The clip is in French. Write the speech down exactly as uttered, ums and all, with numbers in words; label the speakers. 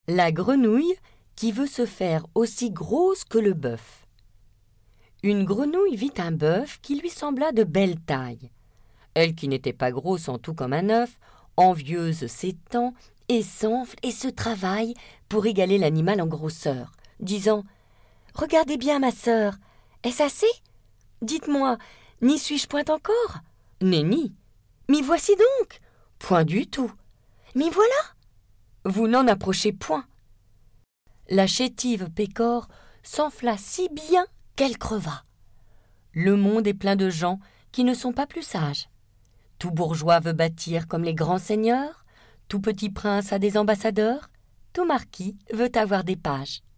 Speaker 1: La grenouille qui veut se faire aussi grosse que le bœuf. Une grenouille vit un bœuf qui lui sembla de belle taille. Elle qui n'était pas grosse en tout comme un œuf, envieuse s'étend et s'enfle et se travaille pour égaler l'animal en grosseur, disant « Regardez bien ma sœur, est-ce assez? Dites-moi, n'y suis-je point encore? Nenni. M'y voici donc? Point du tout. M'y voilà? Vous n'en approchez point. » La chétive pécore s'enfla si bien qu'elle creva. Le monde est plein de gens qui ne sont pas plus sages. Tout bourgeois veut bâtir comme les grands seigneurs, tout petit prince a des ambassadeurs, tout marquis veut avoir des pages.